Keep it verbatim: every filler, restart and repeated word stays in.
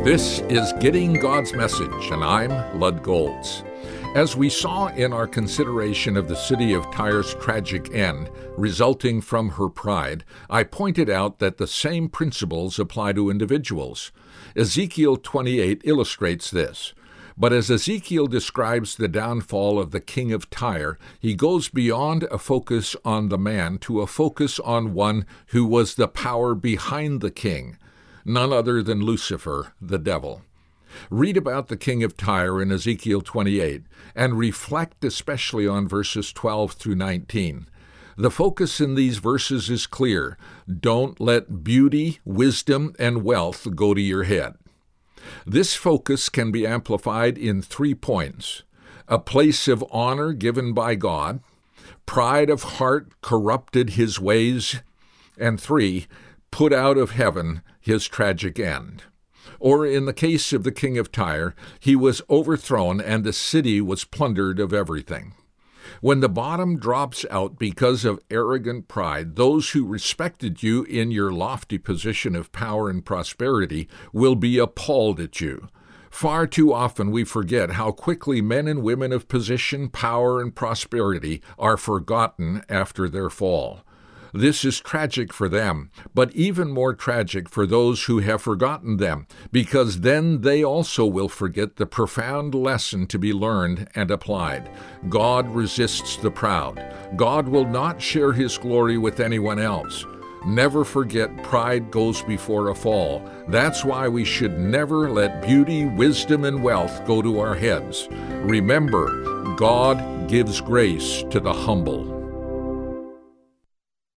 This is Getting God's Message, and I'm Lud Golds. As we saw in our consideration of the city of Tyre's tragic end, resulting from her pride, I pointed out that the same principles apply to individuals. Ezekiel twenty-eight illustrates this. But as Ezekiel describes the downfall of the king of Tyre, he goes beyond a focus on the man to a focus on one who was the power behind the king, none other than Lucifer, the devil. Read about the king of Tyre in Ezekiel twenty-eight, and reflect especially on verses twelve through nineteen. The focus in these verses is clear. Don't let beauty, wisdom, and wealth go to your head. This focus can be amplified in three points: a place of honor given by God, pride of heart corrupted his ways, and three, put out of heaven his tragic end. Or in the case of the king of Tyre, he was overthrown and the city was plundered of everything. When the bottom drops out because of arrogant pride, those who respected you in your lofty position of power and prosperity will be appalled at you. Far too often we forget how quickly men and women of position, power, and prosperity are forgotten after their fall. This is tragic for them, but even more tragic for those who have forgotten them, because then they also will forget the profound lesson to be learned and applied. God resists the proud. God will not share his glory with anyone else. Never forget, pride goes before a fall. That's why we should never let beauty, wisdom, and wealth go to our heads. Remember, God gives grace to the humble.